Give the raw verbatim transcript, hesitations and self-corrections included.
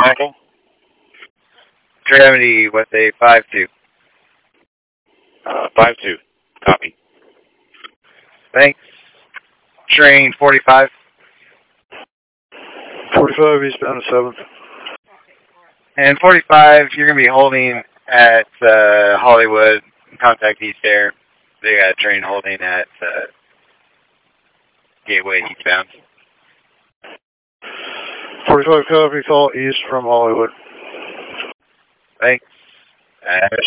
Michael. Gravity with a five two. Uh, five two. Copy. Thanks. Train forty-five. forty-five eastbound to seventh. And forty-five, you're going to be holding at uh, Hollywood. Contact East Air. They got a train holding at uh, Gateway eastbound. forty-five copy, call east from Hollywood. Thanks. Uh,